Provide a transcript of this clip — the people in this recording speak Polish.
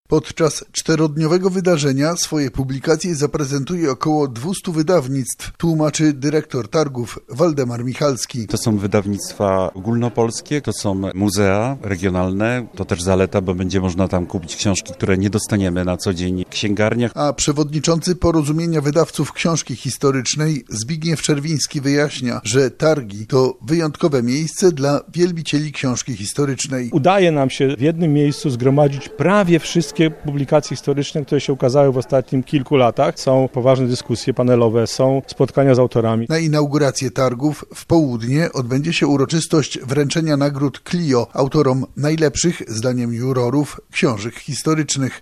Podczas 4-dniowego wydarzenia swoje publikacje zaprezentuje około 200 wydawnictw, tłumaczy dyrektor targów Waldemar Michalski. To są wydawnictwa ogólnopolskie, to są muzea regionalne. To też zaleta, bo będzie można tam kupić książki, które nie dostaniemy na co dzień w księgarniach. A przewodniczący Porozumienia Wydawców Książki Historycznej Zbigniew Czerwiński wyjaśnia, że targi to wyjątkowe miejsce dla wielbicieli książki historycznej. Udaje nam się w jednym miejscu zgromadzić prawie wszystkie publikacje historyczne, które się ukazały w ostatnich kilku latach. Są poważne dyskusje panelowe, są spotkania z autorami. Na inaugurację targów w południe odbędzie się uroczystość wręczenia nagród Clio autorom najlepszych, zdaniem jurorów, książek historycznych.